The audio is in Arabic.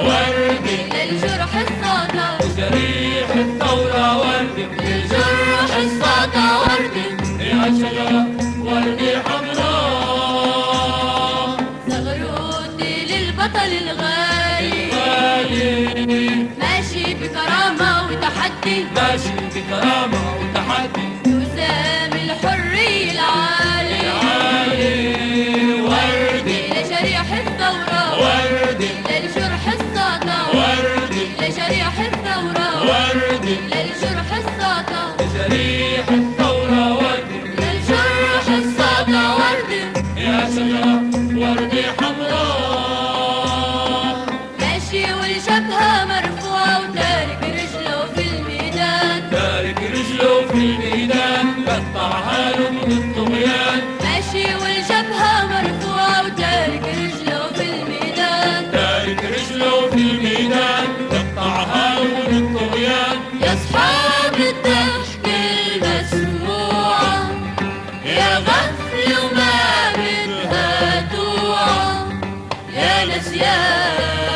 وردي للجرح الصدى جريح الثورة وردي للجرح الصدى وردي يا شجرة وردي حمراء زغرودي للبطل الغالي ماشي بكرامة وتحدي ماشي بكرامة وتحدي يسامي الحرية العالي وردي لجريح الثورة وردي للجرح الصدى وردي لجريح الثورة وردي للجرح الصدى جريح الثورة وردي للجرح الصدى وردي يا شجرة وردي حمراء ماشي والجبهة مرفوعة وتارك رجله في الميدان تارك رجله في الميدان قطعها له من الطغيان ماشي والجبهة مرفوعة وتارك رجله في الميدان تارك رجله في الميدان قطعها له من الطغيان يا أصحاب الضحك المسموعة يا غفل وما بدها توعى يا نسيان